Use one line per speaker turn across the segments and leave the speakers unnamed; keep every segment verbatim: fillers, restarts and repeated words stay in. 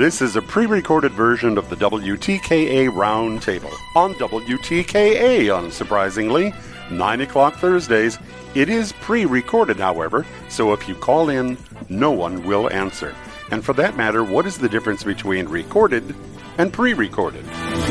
This is a pre-recorded version of the W T K A Roundtable on W T K A, unsurprisingly, nine o'clock Thursdays. It is pre-recorded, however, so if you call in, no one will answer. And for that matter, what is the difference between recorded and pre-recorded?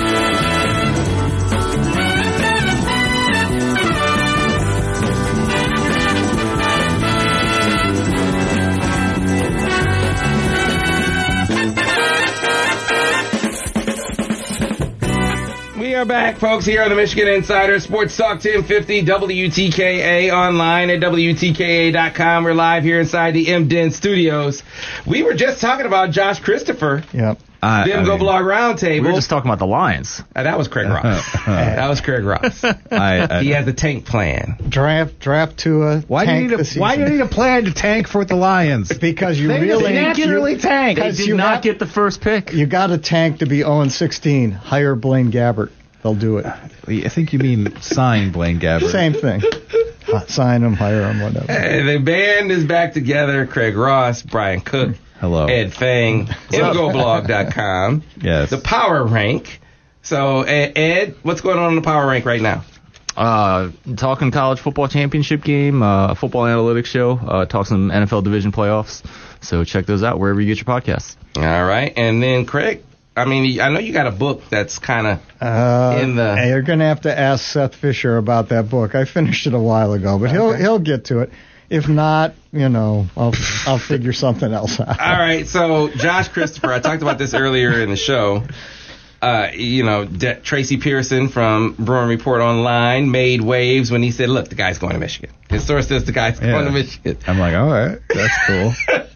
We are back, folks, here on the Michigan Insider Sports Talk ten fifty W T K A, online at W T K A dot com. We're live here inside the M D N studios. We were just talking about Josh Christopher.
Yep.
Uh, Them I Go mean, Blog Roundtable.
We were just talking about the Lions.
Uh, that was Craig Ross. that was Craig Ross. I, I, he has a tank plan.
Draft, draft to a
why
tank
do you need a, Why do you need a plan to tank for the Lions?
Because you
they
really
naturally tank.
They did not have, get the first pick.
You got a tank to be oh and sixteen. Hire Blaine Gabbert. They'll do it.
I think you mean sign Blaine Gabbert.
Same thing. Sign him, hire him, whatever.
Hey, the band is back together. Craig Ross, Brian Cook.
Hello.
Ed Fang, M Go Blog dot com.
Yes.
The Power Rank. So, Ed, what's going on in the Power Rank right now?
Uh, talking college football championship game, uh, football analytics show, uh, talk some N F L division playoffs. So check those out wherever you get your podcasts.
All right. And then, Craig, I mean, I know you got a book that's kind of
uh,
in the...
Hey, you're going to have to ask Seth Fisher about that book. I finished it a while ago, but he'll okay. he'll get to it. If not, you know, I'll I'll figure something else out.
All right, so Josh Christopher, I talked about this earlier in the show. Uh, you know, De- Tracy Pearson from Bruin Report Online made waves when he said, look, the guy's going to Michigan. His source says the guy's
yeah.
going to Michigan.
I'm like, all right, that's cool.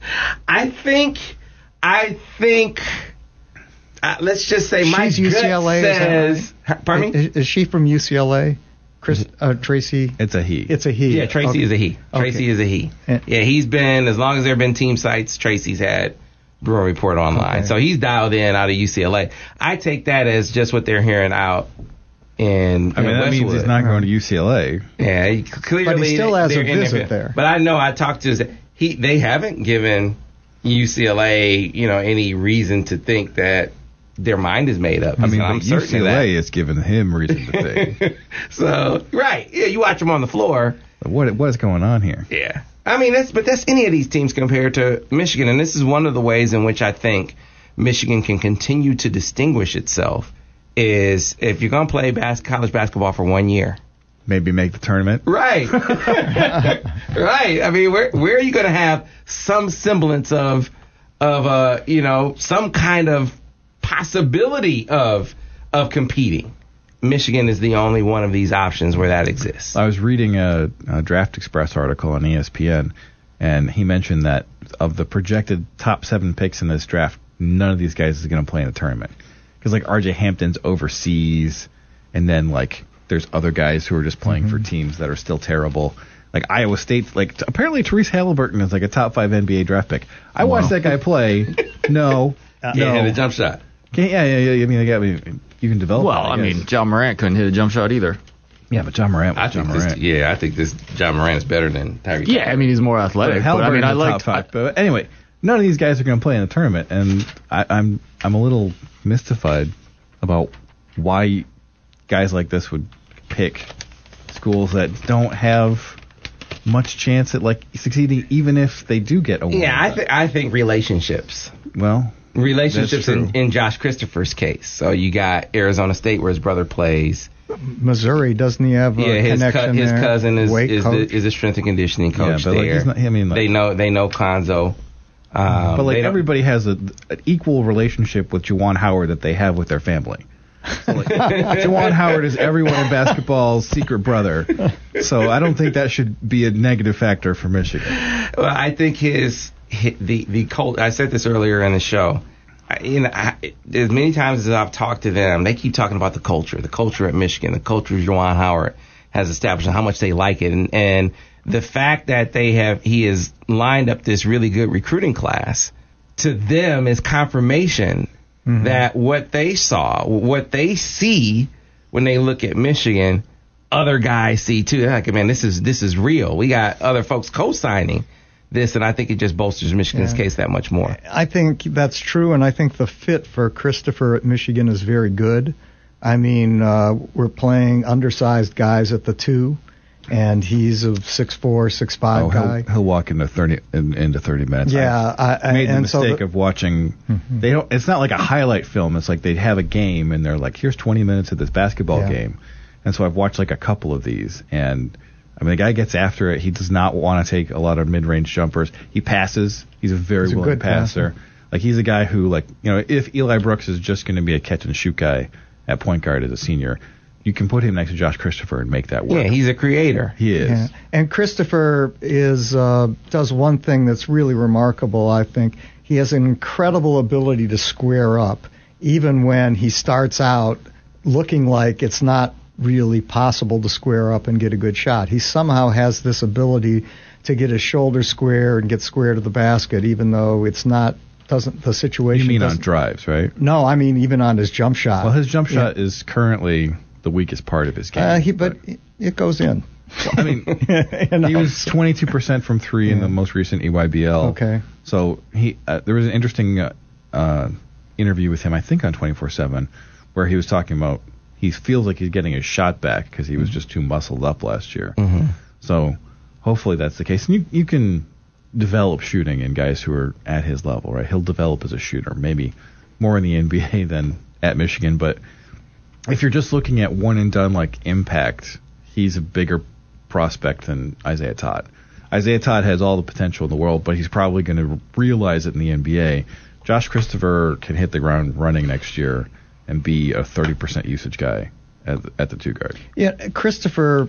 I think, I think... Uh, let's just say my
She's U C L A,
gut says...
is that right?
Pardon me?
Is, is she from U C L A? Chris, uh, Tracy?
It's a he.
It's a he.
Yeah, Tracy
okay.
is a he. Tracy
okay.
is a he.
Yeah.
yeah, he's been, as long as there have been team sites, Tracy's had Bruin Report Online.
Okay.
So he's dialed in out of U C L A. I take that as just what they're hearing out in
I mean,
in
that
Westwood.
means he's not going to U C L A.
Yeah, he, clearly.
But he still has a visit
there.
there.
But I know I talked to his, he. They haven't given U C L A, you know, any reason to think that their mind is made up.
I mean,
I'm
U C L A has given him reason to think.
So, right. Yeah, you watch them on the floor.
What What's going on here?
Yeah. I mean, that's but that's any of these teams compared to Michigan. And this is one of the ways in which I think Michigan can continue to distinguish itself is if you're going to play bas- college basketball for one year.
Maybe make the tournament.
Right. Right. I mean, where where are you going to have some semblance of, of uh, you know, some kind of possibility of of competing? Michigan is the only one of these options where that exists.
I was reading a, a Draft Express article on E S P N, and he mentioned that of the projected top seven picks in this draft, none of these guys is going to play in the tournament. Because, like, R J Hampton's overseas, and then, like, there's other guys who are just playing mm-hmm. for teams that are still terrible. Like, Iowa State, like, t- apparently Therese Halliburton is, like, a top five N B A draft pick. I wow. watched that guy play. No.
Uh,
no.
Yeah, hit a jump shot.
Can't, yeah, yeah, yeah. I mean, I mean, you can develop.
Well,
that, I,
I mean, John Morant couldn't hit a jump shot either.
Yeah, but John Morant was
I
John
think
Morant.
This, yeah, I think this John Morant is better than Tyrese.
Yeah, I mean, he's more athletic. But, but I mean, I like.
But anyway, none of these guys are going to play in the tournament, and I, I'm I'm a little mystified about why guys like this would pick schools that don't have much chance at like succeeding, even if they do get a win.
Yeah, I think I think relationships.
Well.
Relationships in, in Josh Christopher's case. So you got Arizona State where his brother plays.
Missouri, doesn't he have a
yeah, his
connection
cu- his
there?
cousin is
Weight
is,
coach?
the, is a strength and conditioning coach
yeah, but
there.
Like he's not, I mean, like,
they know they know Konzo. Um,
but like everybody has a, an equal relationship with Juwan Howard that they have with their family. So like, Juwan Howard is everyone in basketball's secret brother. So I don't think that should be a negative factor for Michigan.
Well, I think his, his the the cult. I said this earlier in the show. I, you know, I, as many times as I've talked to them, they keep talking about the culture, the culture at Michigan, the culture Juwan Howard has established, and how much they like it, and, and the fact that they have he has lined up this really good recruiting class to them is confirmation mm-hmm. that what they saw, what they see when they look at Michigan, other guys see too. They're like, man, this is this is real. We got other folks co-signing this, and I think it just bolsters Michigan's
Yeah.
case that much more.
I think that's true, and I think the fit for Christopher at Michigan is very good. I mean, uh, we're playing undersized guys at the two, and he's a six four, six five
Oh,
guy.
he'll, he'll walk into thirty in, into thirty minutes.
Yeah, I, I,
I made the
and so
mistake
the-
of watching. They don't. It's not like a highlight film. It's like they have a game and they're like, "Here's twenty minutes of this basketball
Yeah.
game." And so I've watched like a couple of these, and I mean, the guy gets after it. He does not want to take a lot of mid-range jumpers. He passes. He's a very
He's a
willing
good
passer.
passer.
Like he's a guy who, like, you know, if Eli Brooks is just going to be a catch and shoot guy at point guard as a senior, you can put him next to Josh Christopher and make that work.
Yeah, he's a creator.
he is.
Yeah. And Christopher is uh, does one thing that's really remarkable, I think. He has an incredible ability to square up, even when he starts out looking like it's not really possible to square up and get a good shot. He somehow has this ability to get his shoulder square and get square to the basket, even though it's not doesn't the situation.
You mean on
doesn't-
drives, right?
No, I mean even on his jump shot.
Well, his jump shot
Yeah.
is currently the weakest part of his game.
Uh, he, but it goes in.
I mean,
You know,
he was twenty-two percent from three in the most recent E Y B L.
Okay.
So he uh, there was an interesting uh, uh, interview with him, I think, on twenty-four seven, where he was talking about he feels like he's getting his shot back because he was just too muscled up last year.
Mm-hmm.
So hopefully that's the case. And you you can develop shooting in guys who are at his level, right? He'll develop as a shooter, maybe more in the N B A than at Michigan. But if you're just looking at one and done like impact, he's a bigger prospect than Isaiah Todd. Isaiah Todd has all the potential in the world, but he's probably going to realize it in the N B A. Josh Christopher can hit the ground running next year and be a thirty percent usage guy at, at the two guard.
Yeah, Christopher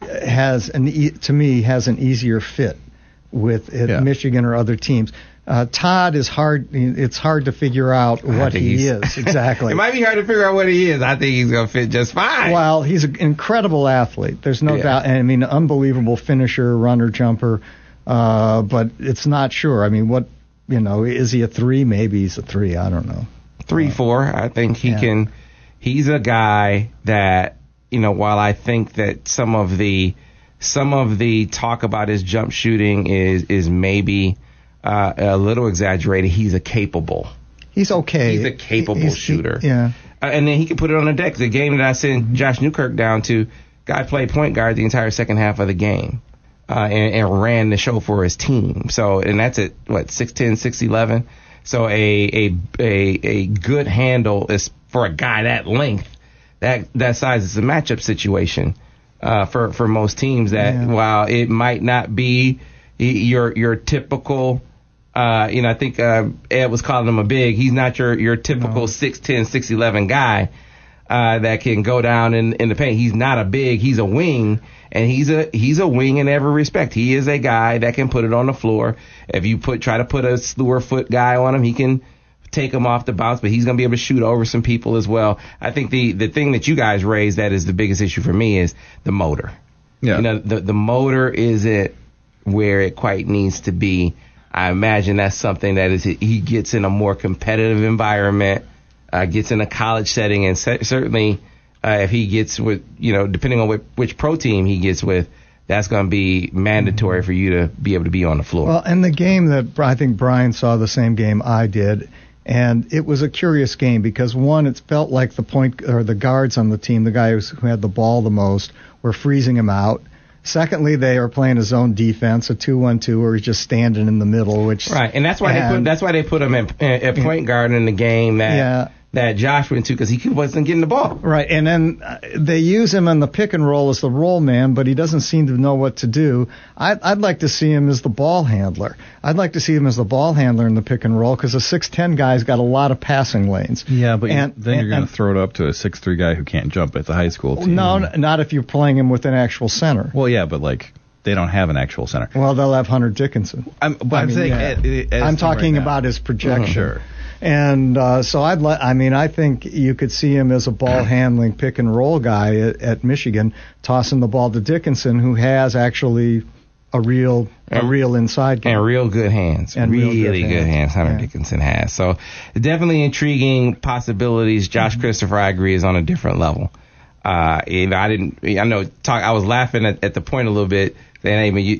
has an e- to me has an easier fit with at
Yeah.
Michigan or other teams. Uh, Todd is hard. It's hard to figure out what
think
he
he's-
is exactly.
It might be hard to figure out what he is. I think he's going to fit just fine.
Well, he's an incredible athlete. There's no
Yeah.
doubt. And I mean, unbelievable finisher, runner, jumper. Uh, but it's not sure. I mean, what you know, is he a three? Maybe he's a three. I don't know.
Three, four. I think he
Yeah.
can. He's a guy that, you know, while I think that some of the some of the talk about his jump shooting is is maybe uh, a little exaggerated, he's a capable.
He's okay.
He's a capable
He's- he-
shooter.
yeah.
Uh, and then he can put it on the deck. The game that I sent Josh Newkirk down to, guy played point guard the entire second half of the game. Uh, and, and ran the show for his team. So, and that's at what, six ten, six eleven. So a, a, a, a good handle is for a guy that length, that, that size is a matchup situation, uh, for, for most teams that
Yeah.
while it might not be your, your typical, uh, you know, I think, uh, Ed was calling him a big, he's not your, your typical six ten, six eleven guy, uh, that can go down in, in the paint. He's not a big, he's a wing. And he's a he's a wing in every respect. He is a guy that can put it on the floor. If you put try to put a slewer foot guy on him, he can take him off the bounce, but he's going to be able to shoot over some people as well. I think the, the thing that you guys raised that is the biggest issue for me is the motor.
Yeah.
You know, the, the motor isn't where it quite needs to be. I imagine that's something that is he gets in a more competitive environment, uh, gets in a college setting, and ce- certainly – Uh, if he gets with, you know, depending on which, which pro team he gets with, that's going to be mandatory for you to be able to be on the floor.
Well, and the game that I think Brian saw the same game I did, and it was a curious game because one, it felt like the point or the guards on the team, the guy who's, who had the ball the most, were freezing him out. Secondly, they are playing a zone defense, a two one two, where he's just standing in the middle, which
right, and that's why
and,
they put that's why they put him at, at point guard in the game that
Yeah.
that Josh went to because he wasn't getting the ball.
Right, and then uh, they use him in the pick and roll as the roll man, but he doesn't seem to know what to do. I'd, I'd like to see him as the ball handler. I'd like to see him as the ball handler in the pick and roll because a six ten guy's got a lot of passing lanes.
Yeah, but
And-
you, then you're
and-
going
and-
to throw it up to a six three guy who can't jump at the high school team.
No, n- not if you're playing him with an actual center.
Well, yeah, but like they don't have an actual center.
Well, they'll have Hunter Dickinson.
I'm, but
I
I'm
mean,
saying
yeah.
at- at- as
I'm
of
talking
right now.
about his projection.
Sure.
And uh, so I'd li- I mean, I think you could see him as a ball handling pick and roll guy at, at Michigan, tossing the ball to Dickinson, who has actually a real a
And-
real inside game.
And real good hands.
And real good
really good hands,
hands,
Hunter
yeah.
Dickinson has. So definitely intriguing possibilities. Josh
Mm-hmm.
Christopher, I agree, is on a different level. Uh, and I didn't, I know, talk, I was laughing at, at the point a little bit. Saying, hey, man, you,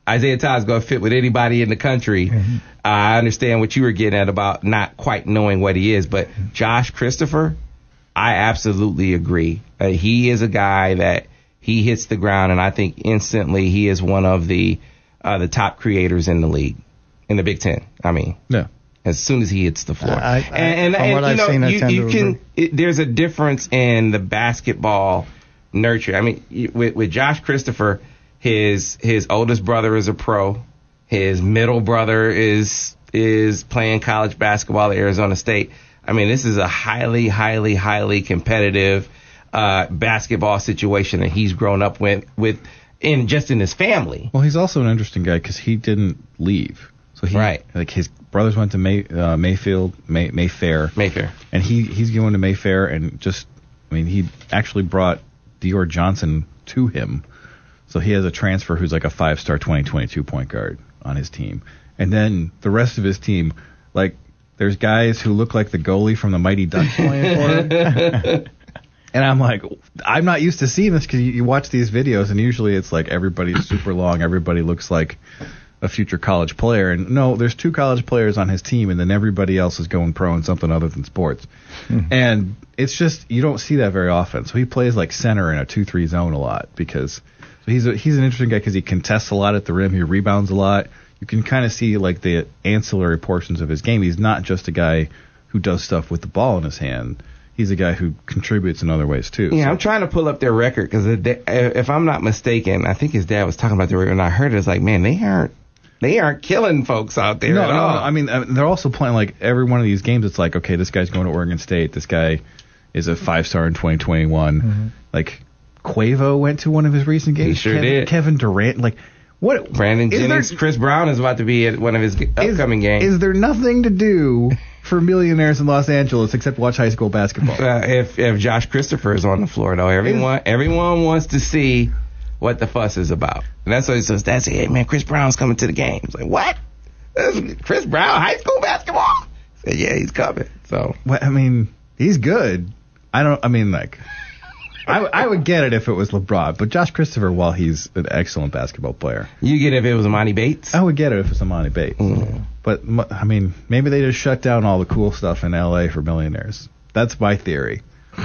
Isaiah Todd's going to fit with anybody in the country. Mm-hmm. Uh, I understand what you were getting at about not quite knowing what he is, but Josh Christopher, I absolutely agree. Uh, he is a guy that he hits the ground, and I think instantly he is one of the uh, the top creators in the league, in the Big Ten. I mean,
yeah.
As soon as he hits the floor,
I, I,
and, and,
from
and
what
you
I've
know,
seen, I
you,
tend
you
to
can.
agree.
It, there's a difference in the basketball nurture. I mean, you, with, with Josh Christopher, his his oldest brother is a pro. His middle brother is is playing college basketball at Arizona State. I mean, this is a highly, highly, highly competitive uh, basketball situation that he's grown up with, with in just in his family.
Well, he's also an interesting guy because he didn't leave. So he,
right.
Like his brothers went to May, uh, Mayfield, May, Mayfair.
Mayfair.
And he he's going to Mayfair and just, I mean, he actually brought Dior Johnson to him. So he has a transfer who's like a five-star twenty twenty-two point guard on his team. And then the rest of his team, like, there's guys who look like the goalie from the Mighty Ducks playing for him. And I'm like, I'm not used to seeing this because you, you watch these videos and usually it's like everybody's super long, everybody looks like a future college player. And no, there's two college players on his team and then everybody else is going pro in something other than sports. Mm-hmm. And it's just, you don't see that very often. So he plays like center in a two three zone a lot because so he's a, he's an interesting guy because he contests a lot at the rim, he rebounds a lot. You can kind of see like the ancillary portions of his game. He's not just a guy who does stuff with the ball in his hand. He's a guy who contributes in other ways too.
Yeah,
so.
I'm trying to pull up their record because if I'm not mistaken, I think his dad was talking about the record, and I heard it. It's like, man, they aren't they aren't killing folks out there
no,
at
no,
all.
No, I mean, they're also playing like every one of these games. It's like, okay, this guy's going to Oregon State. This guy is a five star in twenty twenty-one. Mm-hmm. Like Quavo went to one of his recent games.
He sure
Kevin,
did.
Kevin Durant, like. What
Brandon Jennings,
there,
Chris Brown is about to be at one of his upcoming
is,
games.
Is there nothing to do for millionaires in Los Angeles except watch high school basketball?
Uh, if if Josh Christopher is on the floor, though, everyone is, everyone wants to see what the fuss is about. And that's what he says. That's it, hey, man. Chris Brown's coming to the game. It's like, what? Chris Brown, high school basketball? I said, yeah, he's coming. So,
well, I mean, he's good. I don't. I mean, like. I, I would get it if it was LeBron, but Josh Christopher, while he's an excellent basketball player,
you get it if it was Amani Bates.
I would get it if it was Amani Bates. Mm. But I mean, maybe they just shut down all the cool stuff in L A for millionaires. That's my theory,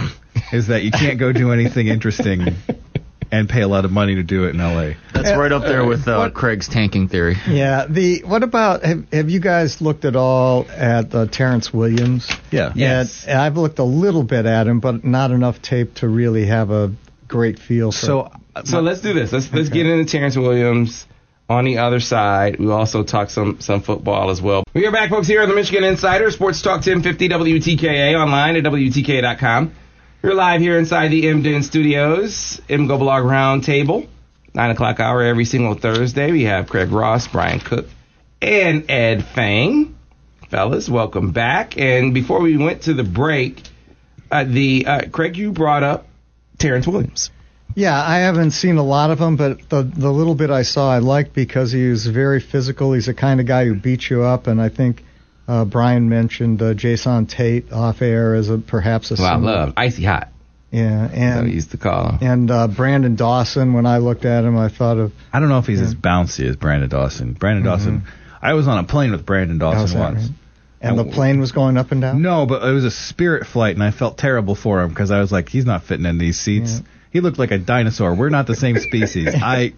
is that you can't go do anything interesting and pay a lot of money to do it in L A.
That's right up there with uh, Craig's tanking theory.
Yeah. The what about have, have you guys looked at all at uh, Terrence Williams?
Yeah.
Yes.
And I've looked a little bit at him, but not enough tape to really have a great feel for.
So,
so let's do this. Let's let's okay. get into Terrence Williams. On the other side, we also talk some some football as well. We are back, folks, here on the Michigan Insider Sports Talk ten fifty W T K A online at W T K A dot com. We're live here inside the M D N Studios, M G O Blog Roundtable, nine o'clock hour every single Thursday. We have Craig Ross, Brian Cook, and Ed Fang. Fellas, welcome back. And before we went to the break, uh, the uh, Craig, you brought up Terrence Williams.
Yeah, I haven't seen a lot of him, but the the little bit I saw I liked because he was very physical. He's the kind of guy who beats you up, and I think Uh, Brian mentioned uh, Jason Tate off air as a perhaps a.
Well, I love icy hot.
Yeah, and
so we used to call him.
And uh, Brandon Dawson. When I looked at him, I thought of.
I don't know if he's yeah. as bouncy as Brandon Dawson. Brandon mm-hmm. Dawson. I was on a plane with Brandon Dawson once. Right?
And, and the plane was going up and down.
No, but it was a Spirit flight, and I felt terrible for him because I was like, he's not fitting in these seats. Yeah. He looked like a dinosaur. We're not the same species. I,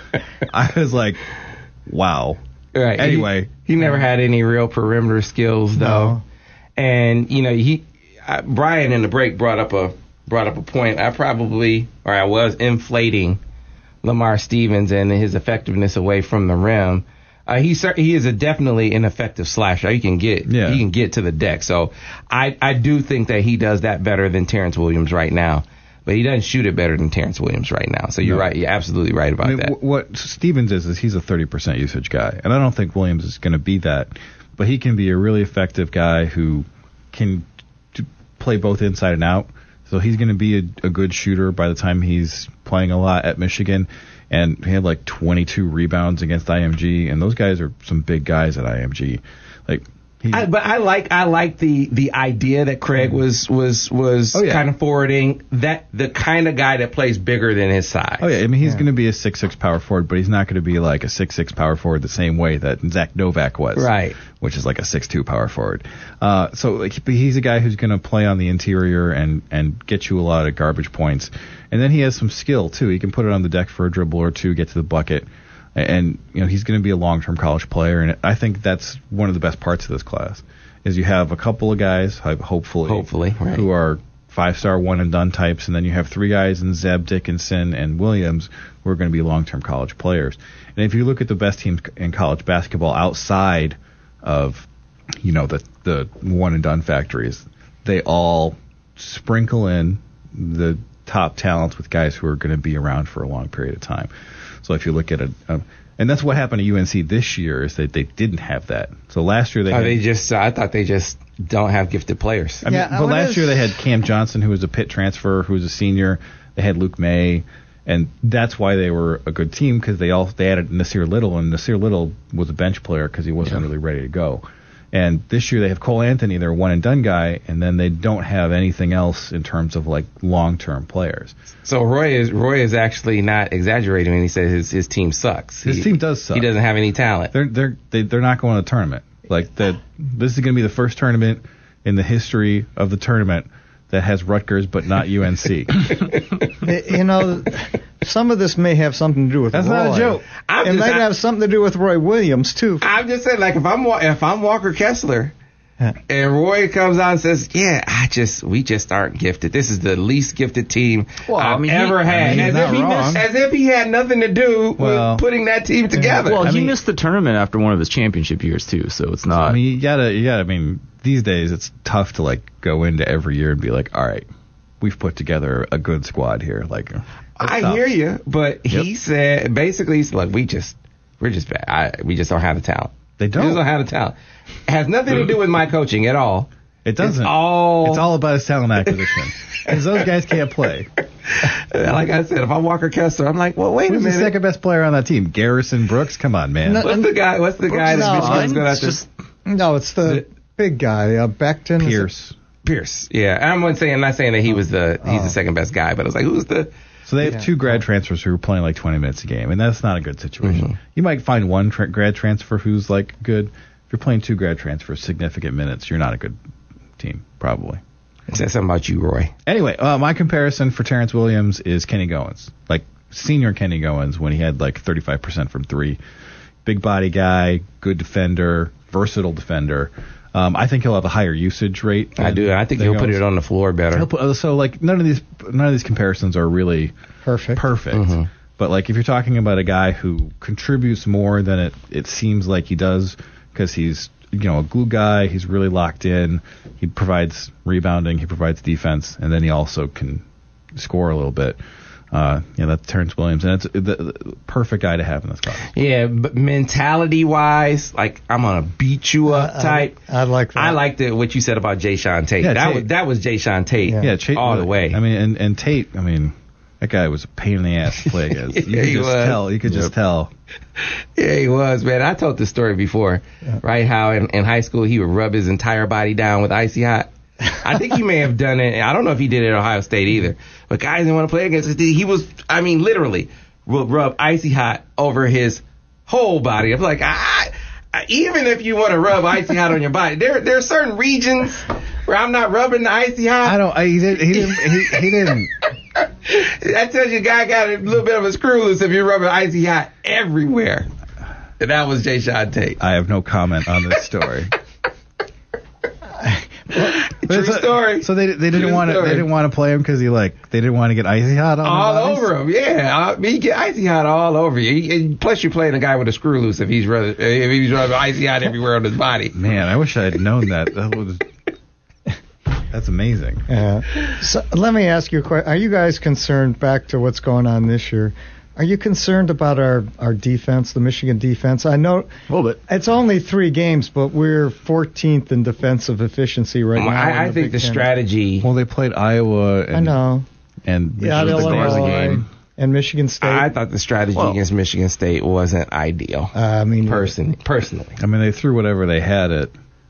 I was like, wow.
Right.
Anyway,
he, he never had any real perimeter skills, though. No. And you know, he I, Brian in the break brought up a brought up a point. I probably, or I was inflating Lamar Stevens and his effectiveness away from the rim. Uh, he he is a definitely an effective slasher. He can get yeah. he can get to the deck. So I I do think that he does that better than Terrence Williams right now. But he doesn't shoot it better than Terrence Williams right now. So you're no. right. You're absolutely right about
I mean,
that.
W- what Stevens is, is he's a thirty percent usage guy. And I don't think Williams is going to be that. But he can be a really effective guy who can t- play both inside and out. So he's going to be a, a good shooter by the time he's playing a lot at Michigan. And he had like twenty-two rebounds against I M G. And those guys are some big guys at I M G. Like
I, but I like I like the the idea that Craig was was was
Oh, yeah.
kind of forwarding, that the kind of guy that plays bigger than his size.
Oh yeah, I mean he's
Yeah.
going to be a six six power forward, but he's not going to be like a six six power forward the same way that Zach Novak was,
Right.
Which is like a six two power forward. Uh, so like, but he's a guy who's going to play on the interior and and get you a lot of garbage points, and then he has some skill too. He can put it on the deck for a dribble or two, get to the bucket, and you know he's going to be a long term college player, and I think that's one of the best parts of this class. Is you have a couple of guys, hopefully,
Hopefully, right.
who are five-star one-and-done types, and then you have three guys in Zeb, Dickinson, and Williams who are going to be long-term college players. And if you look at the best teams in college basketball outside of, you know, the the one-and-done factories, they all sprinkle in the top talents with guys who are going to be around for a long period of time. So if you look at it, um, and that's what happened to U N C this year, is that they didn't have that. So last year they
Oh,
had,
they just I thought they just don't have gifted players.
I mean,
Yeah,
but
what
last
is-
year they had Cam Johnson, who was a Pitt transfer, who was a senior. They had Luke May, and that's why they were a good team, because they all they added Nasir Little, and Nasir Little was a bench player because he wasn't really ready to go. And this year they have Cole Anthony, their one and done guy, and then they don't have anything else in terms of like long term players.
So Roy is Roy is actually not exaggerating when he says his his team sucks.
His
He-
team does suck.
He doesn't have any talent.
They're they're they, they're not going to the tournament. Like that, this is going to be the first tournament in the history of the tournament that has Rutgers but not U N C.
You know, some of this may have something to do with
That's
Roy.
not a joke.
I'm
It
just-
might
I-
have something to do with Roy Williams too.
I'm just saying, like if I'm Wa- if I'm Walker Kessler,
Yeah.
and Roy comes out and says, "Yeah, I just we just aren't gifted. This is the least gifted team
Well, I
I've
mean, he-
ever
I
had."
mean, he's
as,
not
if he
wrong.
as if he had nothing to do
Well,
with putting that team together.
Well,
I
he
mean-
missed the tournament after one of his championship years too, so it's not.
I mean, you gotta, you gotta. I mean, these days it's tough to like go into every year and be like, all right, we've put together a good squad here. Like, that's
I
tough.
hear you, but he
Yep.
said basically, he's like, we just we're just bad. I, we just don't have the talent.
They
We just
don't.
don't have the talent. It has nothing to do with my coaching at all.
It doesn't.
It's all.
It's all about his talent acquisition, because those guys can't play.
Like I said, if I'm Walker Kessler, I'm like, well, wait
Who's
a
the
minute.
second best player on that team? Garrison Brooks. Come on, man.
No,
What's the guy? What's the guy
No,
that Michigan's going to have
it's
to?
just
No, it's the big guy, uh, Becton. is it?
Pierce.
Pierce. Yeah, I'm not saying I'm not saying that he was the he's
Oh.
the second best guy, but I was like, who's the?
So they have
Yeah.
two grad transfers who are playing like twenty minutes a game, and that's not a good situation. You might find one tra- grad transfer who's like good. If you're playing two grad transfers, significant minutes, you're not a good team, probably.
It says something about you, Roy.
Anyway, uh, my comparison for Terrence Williams is Kenny Goins, like senior Kenny Goins when he had like thirty-five percent from three. Big body guy, good defender, versatile defender. Um, I think he'll have a higher usage rate.
I
than-
do. I think
than
he'll put
Goins.
it on the floor better.
He'll put- so like none of these none of these comparisons are really
Perfect.
perfect.
Mm-hmm.
But like if you're talking about a guy who contributes more than it it seems like he does, because he's you know a glue guy, he's really locked in, he provides rebounding, he provides defense, and then he also can score a little bit. Uh, yeah, that's Terrence Williams, and it's the, the perfect guy to have in this class.
Yeah, but mentality wise, like I'm gonna beat you up
I-
type.
I like that.
I like the what you said about Jay Sean Tate.
Yeah,
that
Tate.
was that was Jay Sean Tate.
Yeah.
Yeah, Tate,
all the way.
I mean, and, and Tate, I mean, that guy was a pain in the ass to play against. You
Yeah,
could
he
just
was.
tell. You could just tell.
Yeah, he was, man. I told this story before, right? How in, in high school he would rub his entire body down with icy hot. I think he may have done it. I don't know if he did it at Ohio State either. But guys didn't want to play against us. He was, I mean, literally would rub icy hot over his whole body. I'm like, I, I, even if you want to rub icy hot on your body, there there are certain regions where I'm not rubbing the icy hot.
I don't. I, he didn't. He didn't. He, he didn't.
That tells you a guy got a little bit of a screw loose if you're rubbing icy hot everywhere. And that was Jay Sean Tate.
I have no comment on this story.
True
So-
story.
So they they didn't
True
want to
story.
they didn't want to play him because he like they didn't want to get icy hot on
all
the bodies?
over him, yeah. I mean, he get icy hot all over you. He- and plus, you're playing a guy with a screw loose if he's rather, if he's rubbing icy hot everywhere on his body.
Man, I wish I had known that. That was that's amazing.
Yeah. So let me ask you a question. Are you guys concerned, back to what's going on this year, are you concerned about our, our defense, the Michigan defense? I know
a little bit.
it's only three games, but we're fourteenth in defensive efficiency right now. in
I, I
the
think
Big
the
Ten.
strategy.
Well, they played Iowa. And,
I know.
And
Yeah,
Michigan State.
Illinois
game.
and Michigan State.
I thought the strategy
Well-
against Michigan State wasn't ideal.
Uh, I mean,
Personally, personally.
I mean, they threw whatever they had at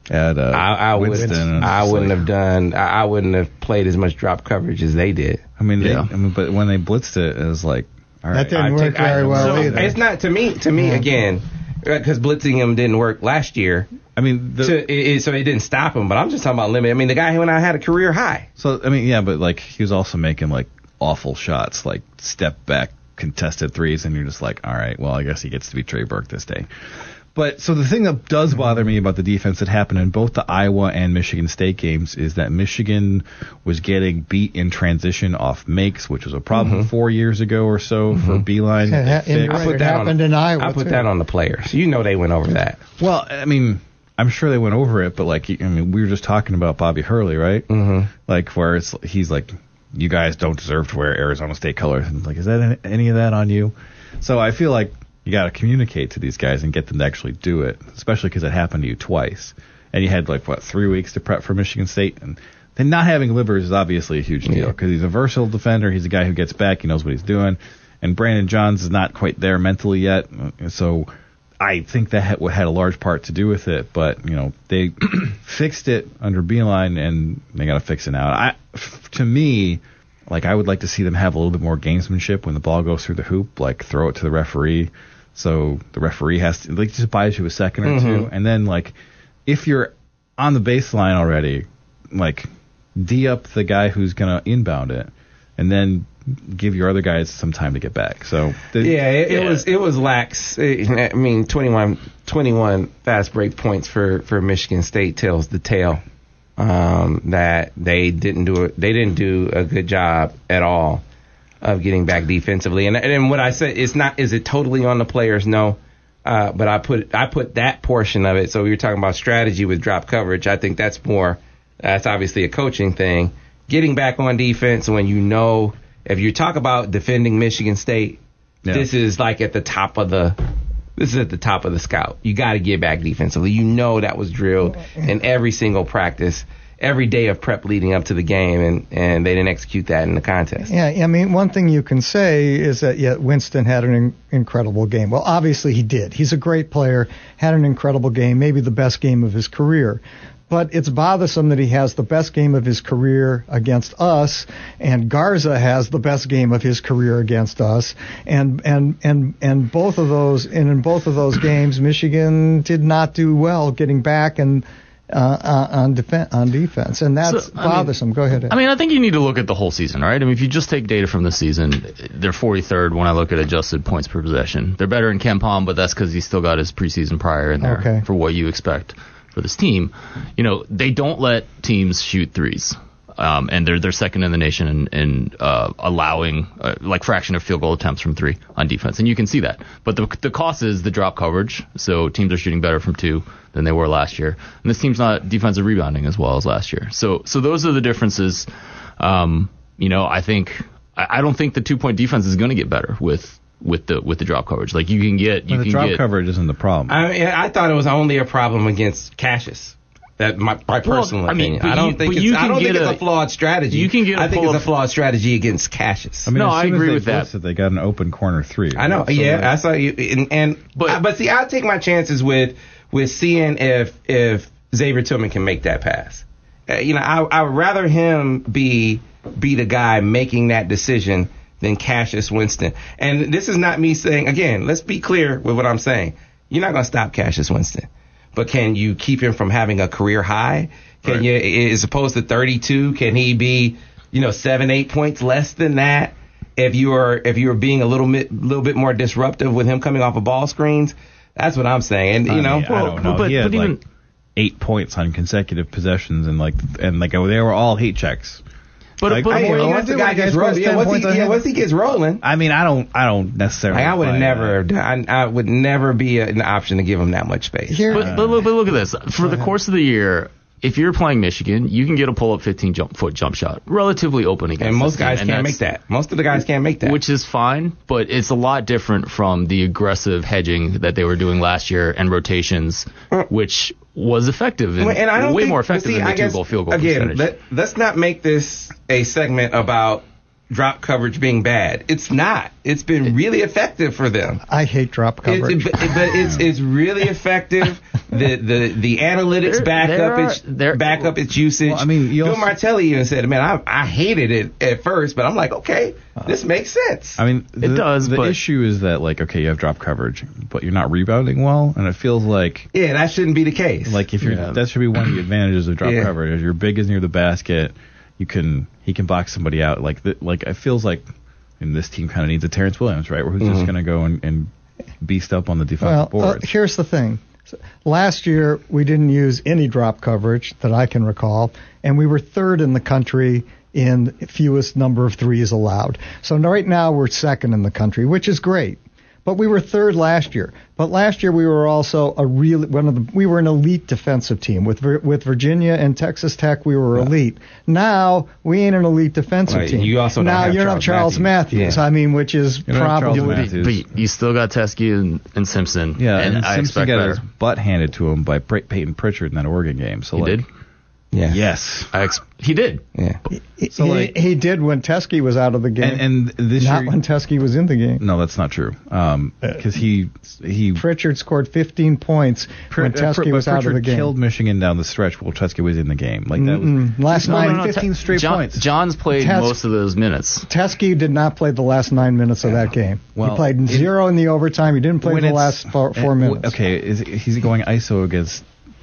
at uh,
I, I
Winston.
wouldn't.
and
I
it's
wouldn't
like-
have done. I, I wouldn't have played as much drop coverage as they did.
I mean, they,
Yeah.
I mean, but when they blitzed it, it was like, all right.
That didn't
I
work
take- I-
very well
so
either.
It's not to me. To me,
Yeah.
again, because blitzing him didn't work last year.
I mean, the,
to, it, it- so it didn't stop him. But I'm just talking about limit. I mean, the guy who and I had a career high.
so I mean, yeah, but like he was also making like awful shots, like step back contested threes, and you're just like, all right, well, I guess he gets to be Trey Burke this day. But so the thing that does bother me about the defense that happened in both the Iowa and Michigan State games is that Michigan was getting beat in transition off makes, which was a problem
Mm-hmm.
four years ago or so for Beeline.
Yeah,
They
and you're
fixed.
right.
I put
It
that
happened
on,
in Iowa,
I put
too.
that on the players. You know they went over that.
Well, I mean, I'm sure they went over it, but like, I mean, we were just talking about Bobby Hurley, right?
Mm-hmm.
Like, where it's he's like, you guys don't deserve to wear Arizona State colors. And like, is that any, any of that on you? So I feel like you got to communicate to these guys and get them to actually do it, especially because it happened to you twice, and you had like what three weeks to prep for Michigan State, and then not having Livers is obviously a huge deal
Yeah.
because he's a versatile defender. He's a guy who gets back. He knows what he's doing, and Brandon Johns is not quite there mentally yet, so. I think that had, had a large part to do with it, but you know they fixed it under Beeline, and they got to fix it now. I, f- to me, like I would like to see them have a little bit more gamesmanship when the ball goes through the hoop, like throw it to the referee, so the referee has to like just buys you a second or
Mm-hmm.
two, and then like if you're on the baseline already, like D up the guy who's gonna inbound it, and then give your other guys some time to get back. So the,
Yeah, it, it
Yeah.
was it was lax. It- I mean, twenty-one, twenty-one fast break points for, for Michigan State tells the tale um, that they didn't do it. They didn't do a good job at all of getting back defensively. And and what I said, it's not. Is it totally on the players? No. Uh, but I put I put that portion of it. So we were talking about strategy with drop coverage. I think that's more. That's obviously a coaching thing. Getting back on defense when you know. If you talk about defending Michigan State,
Yeah.
this is like at the top of the this is at the top of the scout. You got to get back defensively. You know that was drilled in every single practice, every day of prep leading up to the game, and, and they didn't execute that in the contest.
Yeah, I mean, one thing you can say is that, yeah, Winston had an in- incredible game. Well, obviously he did. He's a great player, had an incredible game, maybe the best game of his career. But it's bothersome that he has the best game of his career against us, and Garza has the best game of his career against us, and and and and both of those, and in both of those games, Michigan did not do well getting back and uh, uh, on defen- on defense, and that's
So, I mean-
bothersome. Go ahead. Ed.
I mean, I think you need to look at the whole season, right? I mean, if you just take data from the season, they're forty-third when I look at adjusted points per possession. They're better in Ken Palm, but that's because he's still got his preseason prior in there
Okay.
for what you expect for this team. You know, they don't let teams shoot threes. Um, and they're they're second in the nation in, in uh, allowing uh, like fraction of field goal attempts from three on defense, and you can see that. But the the cost is the drop coverage. So teams are shooting better from two than they were last year, and this team's not defensive rebounding as well as last year. So so those are the differences. Um, you know, I think I, I don't think the two point defense is going to get better with with the with the drop coverage. Like you can get you
Well, the
can
drop
get,
coverage isn't the problem.
I mean, I thought it was only a problem against Cassius. That my, my
Well,
personal
I mean,
opinion.
but
I don't
you-
think
but
it's,
you
I
can
don't think
get
it's a,
a-
flawed strategy.
you can get a
I think
pull
it's a
up-
flawed strategy against Cassius.
I mean,
No,
as
I
soon as
agree
they
with that.
blitzed it, they got an open corner three.
I know.
So,
yeah,
like,
I saw you. And, and
But-
but but see, I'll take my chances with with seeing if if Xavier Tillman can make that pass. Uh, you know, I I would rather him be be the guy making that decision than Cassius Winston. And this is not me saying, again, let's be clear with what I'm saying. You're not going to stop Cassius Winston, but can you keep him from having a career high? Can
Right.
you, as opposed to thirty-two, can he be, you know, seven, eight points less than that? If you are if you are being a little bit little bit more disruptive with him coming off of ball screens, that's what I'm saying. And you
I
know,
mean, I don't know.
but-
he had
but even-
like eight points on consecutive possessions, and like and like they were all hate checks.
But,
Like,
but
I
hey,
mean,
once
what
the
do
guy
when
gets
guys
rolling,
post
yeah,
ten
once
points
he,
on
yeah,
him?
once he gets rolling,
I mean, I don't, I don't necessarily.
like I would
buy
never,
that.
I, I would never be a, an option to give him that much space.
Here,
But, but, look, but look at this. For the course of the year, if you're playing Michigan, you can get a pull-up fifteen jump, foot jump shot, relatively open against
and most
this team,
guys
and
can't make
that's-
that. Most of the guys can't make that.
Which is fine, but it's a lot different from the aggressive hedging that they were doing last year and rotations, which was effective and,
and I don't
way
think,
more
but
effective
see,
than the
I guess,
two goal field goal
again,
percentage.
let, let's not make this a segment about drop coverage being bad. It's not. It's been really effective for them.
I hate drop coverage.
It, it, but, but it's it's really effective. The the the analytics
There-
back
there
up
are-
its
there-
back up its usage.
Well, I mean, you
Bill
also-
Martelli even said, "Man, I I hated it at first, but I'm like, okay, this makes sense."
I mean, the,
does,
The
but-
issue is that, like, okay, you have drop coverage, but you're not rebounding well, and it feels like,
Yeah, that shouldn't be the case.
like if you're,
Yeah.
that should be one of the advantages of drop
Yeah.
coverage. If your big is near the basket, you can he can box somebody out. Like, the, like it feels like, and this team kind of needs a Terrence Williams, right, where who's
Mm-hmm.
just going to go and, and beast up on the defensive
Well, uh,
boards.
here's the thing. Last year, we didn't use any drop coverage that I can recall, and we were third in the country in fewest number of threes allowed. So right now, we're second in the country, which is great. But we were third last year. But last year, we were also a real one of the we were an elite defensive team with Vir- with Virginia and Texas Tech. We were elite. Now we ain't an elite defensive
Right,
team.
you also don't
now
have
you don't have
Charles
Charles Matthews.
Matthews. Yeah.
I mean, which is
You don't have Charles
probably
Matthews.
But you, you still got Teskey and, and Simpson.
yeah,
and,
and,
I
Simpson
expect
got
better.
his butt handed to him by Pey- Peyton Pritchard in that Oregon game. So
He
like,
did.
yeah,
yes.
I ex- he did.
yeah.
So,
he,
like-
he did when Teskey was out of the game.
And, and this
Not
year,
when Teskey was in the game.
no, that's not true. Um, because he he
Pritchard scored fifteen points when
Pr- uh,
Teskey
Pr-
was
but
out of the
Pritchard
game.
killed Michigan down the stretch while Teskey was in the game. Like that was
Mm-mm. Last
No,
nine,
no, no, fifteen straight
John,
points.
John's played
Tes-
most of those minutes.
Teskey did not play the last nine minutes of that game.
Well,
he played
it-
zero in the overtime. He didn't play
When
the
it's-
last four, four
uh,
minutes.
Okay, is he's going I S O against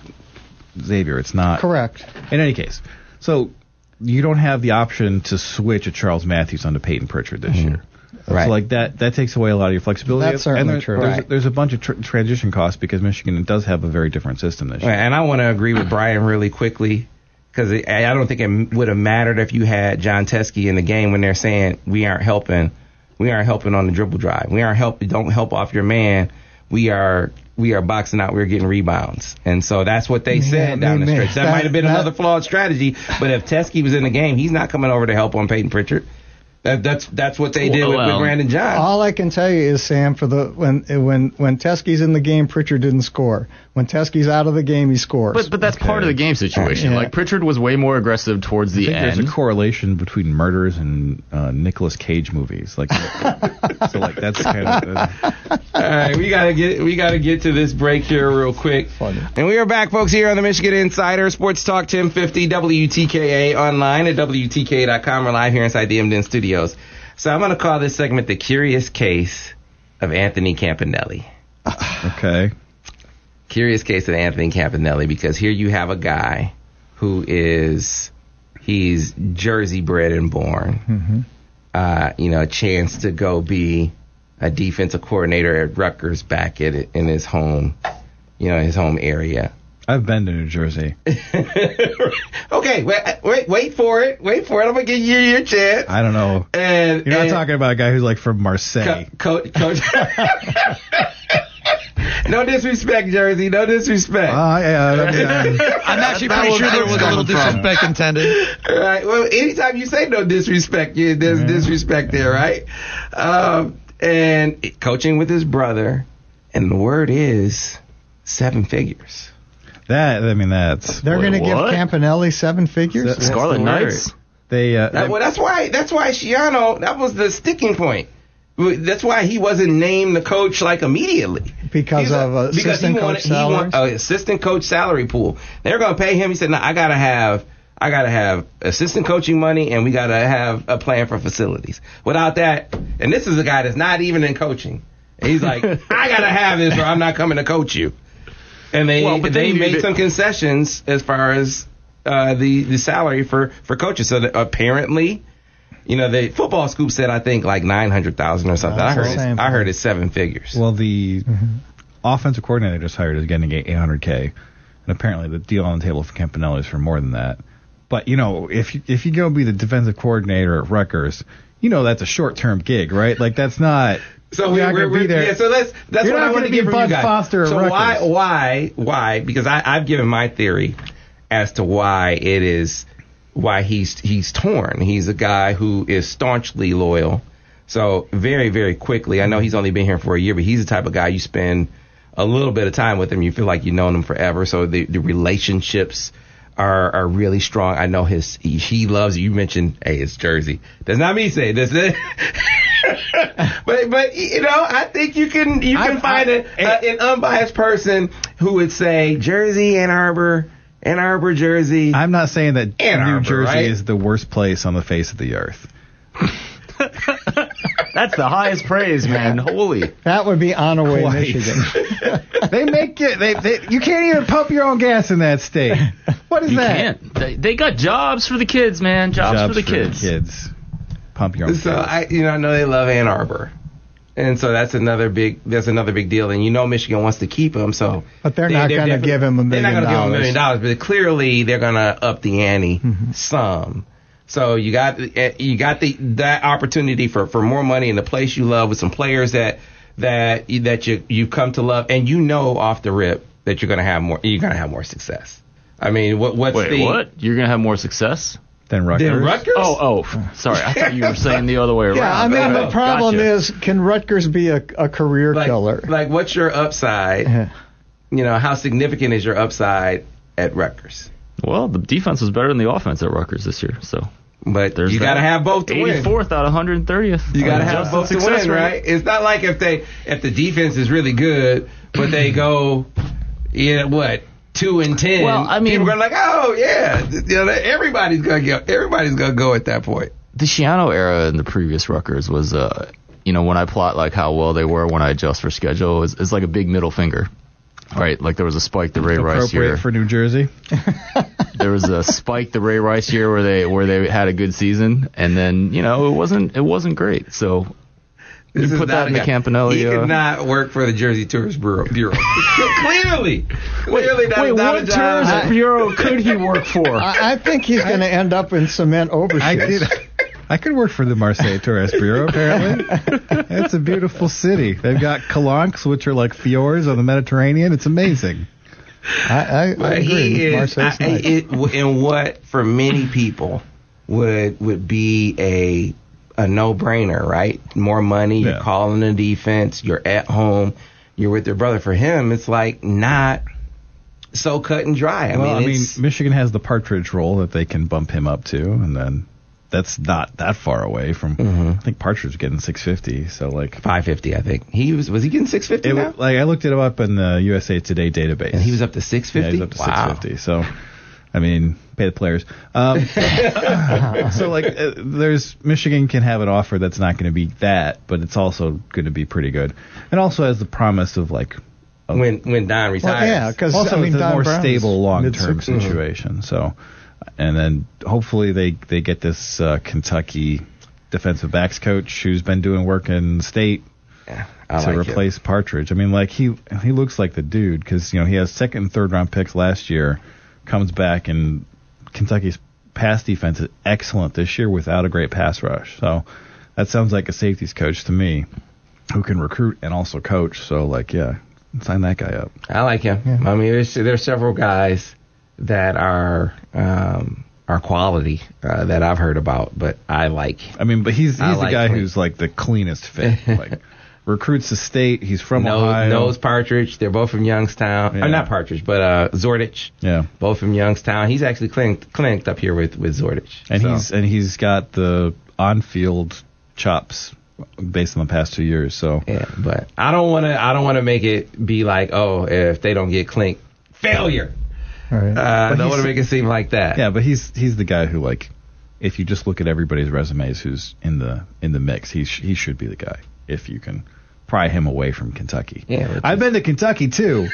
Xavier? It's not
Correct.
In any case, so you don't have the option to switch a Charles Matthews onto Peyton Pritchard this year.
Right.
So like that that takes away a lot of your flexibility.
That's certainly
and there,
true.
There's,
Right.
there's a bunch of tr- transition costs because Michigan does have a very different system this year.
Right, and I want to agree with Brian really quickly because I don't think it would have mattered if you had John Teskey in the game when they're saying we aren't helping, we aren't helping on the dribble drive, we aren't help, don't help off your man, we are we are boxing out, we're getting rebounds, and so that's what they said
Yeah,
down the
man,
stretch. That,
that-
might have been
that-
another flawed strategy, but if Teskey was in the game, he's not coming over to help on Peyton Pritchard. That, that's that's what they did with, with
Well,
Brandon John.
All I can tell you is, Sam, for the when when when Teskey's in the game, Pritchard didn't score. When Teskey's out of the game, he scores.
But but that's part of the game situation.
Yeah.
Like Pritchard was way more aggressive towards
I
the
think there's
end.
a correlation between murders and uh, Nicolas Cage movies. Like, so like that's kind of. Uh,
All right, we gotta get we gotta get to this break here real quick.
Funny.
And we are back, folks, here on the Michigan Insider Sports Talk ten fifty W T K A online at W T K A dot com. We're live here inside the Emden Studios. So I'm gonna call this segment the Curious Case of Anthony Campanelli.
okay.
Curious Case of Anthony Campanelli, because here you have a guy who is he's Jersey bred and born.
Mm-hmm.
Uh, you know, a chance to go be a defensive coordinator at Rutgers back at it in his home, you know, his home area.
I've been to New Jersey.
Okay, wait, wait, wait for it, wait for it. I'm gonna give you your chance.
I don't know.
And
You're not
and
talking about a guy who's like from Marseille.
co- coach, coach. No disrespect, Jersey. No disrespect.
Ah, yeah, I mean, I'm-
I'm actually
That
pretty
was
sure there
where
was
it
a little
was coming from.
disrespect intended.
All right. Well, anytime you say no disrespect, you, there's disrespect there, right? Um, and coaching with his brother, and the word is seven figures.
that I mean that's
They're going to give
what?
Campanelli seven figures.
That's
Scarlet
the
Knights.
they. Uh,
That, well, that's why. That's why Shiano. That was the sticking point. That's why he wasn't named the coach like immediately
Because
He's
of, uh,
because
assistant
he wanted,
coach
he want,
salaries?
uh, assistant coach salary pool. They're going to pay him. He said, "No, I got to have." I gotta have assistant coaching money, and we gotta have a plan for facilities. Without that, and this is a guy that's not even in coaching. And he's like, I gotta have this, or I'm not coming to coach you. And they
Well, but
they
then you-
made some concessions as far as uh, the the salary for for coaches. So that apparently, you know, the Football Scoop said I think like nine hundred thousand or something. I
That's
heard
the
it's,
same
I heard
thing.
it's seven figures.
well, the offensive coordinator just hired is getting eight hundred k, and apparently the deal on the table for Campanelli is for more than that. But you know, if you, if you go be the defensive coordinator at Rutgers, you know that's a short term gig, right? Like that's not.
So
you're
we,
not
we're,
gonna
we're
be there.
yeah. So that's that's
You're
what
not
I want
gonna
to
be
get from
Bud
you guys.
Foster at
so
Rutgers.
why why why? Because I I've given my theory as to why it is why he's he's torn. He's a guy who is staunchly loyal. So very very quickly, I know he's only been here for a year, but he's the type of guy you spend a little bit of time with him, you feel like you've known him forever. So the the relationships are are really strong. I know his he, he loves. You mentioned hey his jersey. That's not me saying this. but but you know I think you can you can I, find I, a, a, an unbiased person who would say Jersey, Ann Arbor, Ann Arbor, Jersey.
I'm not saying that
Ann
New
Arbor,
Jersey
right?
is the worst place on the face of the earth.
That's the highest praise, man. Holy.
That would be Onaway,
Quite.
Michigan.
They make it. They, they you can't even pump your own gas in that state. What is
You
that?
can't. They, they got jobs for the kids, man. Jobs,
Jobs
for the kids.
kids. Pump your own
So
gas.
I you know I know they love Ann Arbor. And so that's another big that's another big deal. And you know Michigan wants to keep him, so
But they're not gonna
definitely-
give him a
They're not
million
going to give him a
dollars.
million dollars, but clearly they're going to up the ante
Mm-hmm.
some. So you got you got the that opportunity for, for more money in the place you love with some players that that you, that you you come to love, and you know off the rip that you're going to have more you're going to have more success. I mean, what what's
Wait,
the
what? You're going to have more success?
Then Rutgers.
Then Rutgers?
Oh, oh. Sorry. I thought you were saying the other way around.
Yeah, I mean,
Oh,
the problem
gotcha.
is, can Rutgers be a, a career
like,
killer?
like what's your upside? You know, how significant is your upside at Rutgers?
Well, the defense was better than the offense at Rutgers this year, so.
But
There's
you got to have both to win.
eighty-fourth out of one hundred thirtieth.
You got to have
Adjusted
both to
success
win,
rate.
right? It's not like if they if the defense is really good, but they go, you know, what two and ten.
Well, I mean-
people are like, oh yeah, you know, everybody's gonna go. Everybody's gonna go at that point.
The Shiano era in the previous Rutgers was, uh, you know, when I plot like how well they were when I adjust for schedule, it's, it's like a big middle finger, right? Like there was a spike the Ray Rice
Appropriate
year.
for New Jersey.
There was a spike the Ray Rice year where they where they had a good season, and then you know it wasn't it wasn't great. So
This
you
is
put
not
that in the
a guy-
Campanelli.
He
uh,
could not work for the Jersey Tourist Bureau. Bureau. clearly, clearly that
Wait,
is not
what
a job.
tourist bureau could he work for?
I, I think he's going to end up in cement
I
overshoes.
could, I could work for the Marseille Tourist Bureau, apparently. It's a beautiful city. They've got calanques, which are like fjords on the Mediterranean. It's amazing.
I, I, I
But
agree.
he is,
Marseille's
I,
nice.
it, in what for many people would would be a a no brainer, right? More money, you're
Yeah.
calling the defense, you're at home, you're with your brother. For him, it's like not so cut and dry. I
well,
mean,
I mean,
it's,
Michigan has the Partridge role that they can bump him up to, and then that's not that far away from.
Mm-hmm.
I think Partridge is getting six fifty, so like.
five fifty, I think. He was was he getting six fifty
It,
now?
was- like I looked it up in the U S A Today database,
And he was up to six
Yeah,
fifty.
he's up to
wow.
six fifty. So, I mean, pay the players. Um, so, like, uh, there's Michigan can have an offer that's not going to be that, but it's also going to be pretty good, and also has the promise of like. A,
When when Don retires.
Well, yeah, because
also,
I mean,
it's a
Don
more
Brown's
stable long-term
mid-sixties.
situation. So, and then hopefully they they get this uh, Kentucky defensive backs coach who's been doing work in state
Yeah, I
to
like
replace Partridge. I mean, like he he looks like the dude because you know he has second and third round picks last year, comes back and Kentucky's pass defense is excellent this year without a great pass rush. So that sounds like a safeties coach to me, who can recruit and also coach. So like yeah, sign that guy up.
I like him.
Yeah.
I mean, there's there's several guys that are um, are quality uh, that I've heard about, but I like.
I mean, but he's he's
I
the
like
guy
Clean.
who's like the cleanest fit. Like recruits the state. He's from
Knows,
Ohio.
knows Partridge. They're both from Youngstown.
Yeah.
Or not Partridge, but uh, Zordich.
Yeah.
Both from Youngstown. He's actually clinic, clinicked up here with with Zordich.
And
So,
he's and he's got the on-field chops based on the past two years. So
yeah, but I don't want to. I don't want to make it be like, oh, if they don't get Clink, failure.
All right.
Uh, I
But
don't
he's-
want to make it seem like that.
yeah, but he's he's the guy who like, if you just look at everybody's resumes who's in the in the mix, he sh- he should be the guy if you can pry him away from Kentucky.
Yeah, which
I've
is-
been to Kentucky too.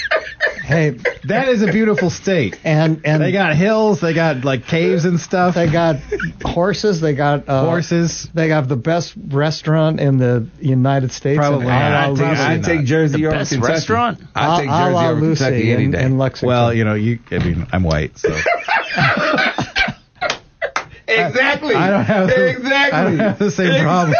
Hey,
That is a beautiful state.
and and
They got hills, they got like caves and stuff.
they got horses. They got uh,
horses.
They got the best restaurant in the United States.
Probably
in
not.
Ala
I'd
Lucy.
take-
I'd take Jersey
The
over
best
Kentucky.
restaurant?
I'd take
A- a
Jersey
la
over
Lucy
Kentucky any
in,
day.
in Lexington.
Well, you know, you. I mean, I'm white, so
Exactly.
I don't have the,
exactly.
I don't have the same problem.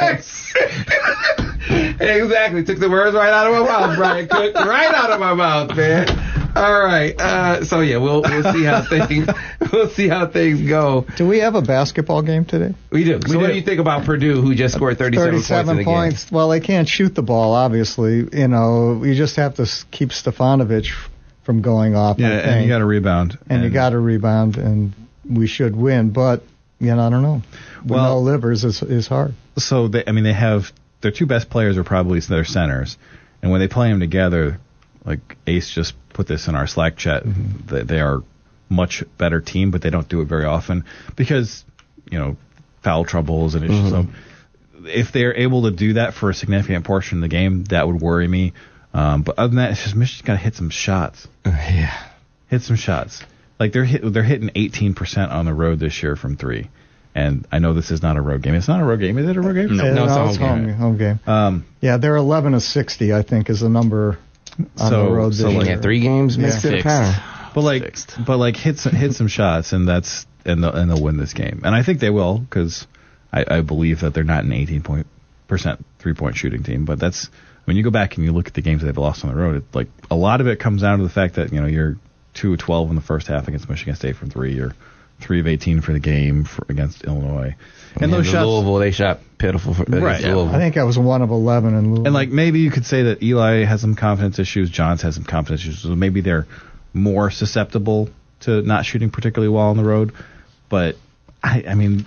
Exactly. Took the words right out of my mouth, Brian Cook. Right out of my mouth, man. All right. Uh, so yeah, we'll we'll see how things we'll see how things go.
Do we have a basketball game today?
We do. So
We
what
do.
do you think about Purdue, who just scored thirty-seven,
thirty-seven
points in the
points. Well, they can't shoot the ball, obviously. You know, you just have to s- keep Stefanovic f- from going off.
Yeah,
I think.
and you got to rebound.
And, and you got to rebound, and we should win. But, you know, I don't know. With
well,
no livers is, is hard.
So, they, I mean, they have their two best players are probably their centers. And when they play them together, like Ace just put this in our Slack chat, mm-hmm. they, they are much better team, but they don't do it very often because, you know, foul troubles and issues. Mm-hmm. So if they're able to do that for a significant portion of the game, that would worry me. Um, but other than that, it's just Michigan's got to hit some shots.
Uh, yeah.
Hit some shots. Like they're hit, they're hitting eighteen percent on the road this year from three. And I know this is not a road game. It's not a road game. Is it a road game?
No,
yeah,
no, it's,
no,
a
it's
home,
home
game.
home game.
Um,
yeah, they're eleven of sixty, I think, is the number on
so,
the road this
so
year.
like,
yeah, three games makes
Yeah.
it a pattern.
But like,
Fixed.
but like, hit some hit some shots, and that's and they'll, and they'll win this game. And I think they will because I, I believe that they're not an eighteen point percent three point shooting team. But that's when you go back and you look at the games they've lost on the road. It, like a lot of it comes down to the fact that you know you're two of twelve in the first half against Michigan State from three. You're three of eighteen for the game for, against Illinois. And
yeah,
those
the
shots,
Louisville, they shot pitiful for
Right.
right.
Yeah.
Louisville.
I think I was one of eleven in Louisville.
and like maybe you could say that Eli has some confidence issues, Johns has some confidence issues, so maybe they're more susceptible to not shooting particularly well on the road. But I, I mean,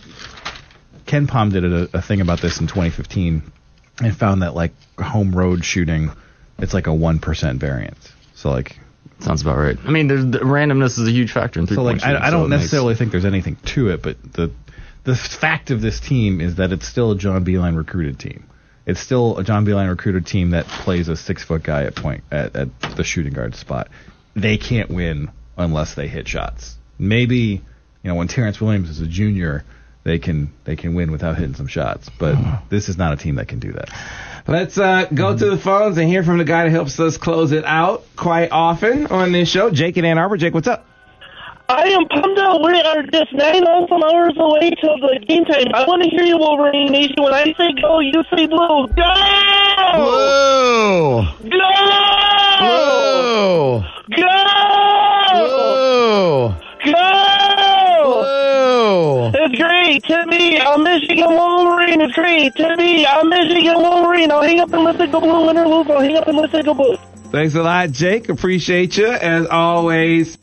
Ken Pom did a, a thing about this in twenty fifteen and found that like home road shooting, it's like a one percent variance. So like,
Sounds about right. I mean, there's, the randomness is a huge factor in three
so
point
like I,
shooting.
I don't
so it
necessarily
makes,
think there's anything to it, but the the fact of this team is that it's still a John Beilein recruited team. It's still a John Beilein recruited team that plays a six foot guy at point at, at the shooting guard spot. They can't win unless they hit shots. Maybe you know when Terrence Williams is a junior, they can they can win without hitting some shots. But this is not a team that can do that.
Let's uh, go to the phones and hear from the guy that helps us close it out quite often on this show, Jake in Ann Arbor. Jake, what's up?
I am pumped out. We are just nine awesome hours away till the game time. I want to hear you, Wolverine Nation. When I say go, you say blue. Go!
Whoa!
Go!
Whoa!
Go!
Whoa!
Go!
Whoa!
It's great. Timmy, I'm Michigan Wolverine. It's great. Timmy, I'm Michigan Wolverine. I'll hang up and let it go blue. Win or lose, I'll hang up and let it go blue.
Thanks a lot, Jake. Appreciate you, as always.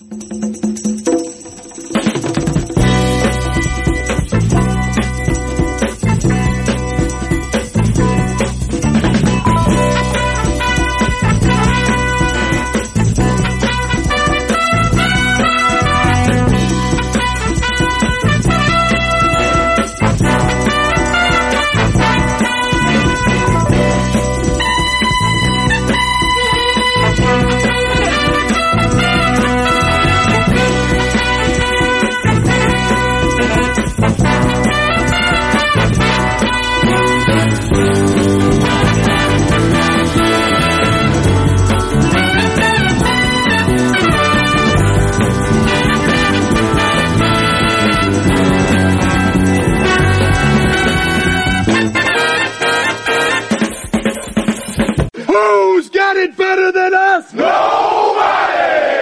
Who's got it better than us? Nobody!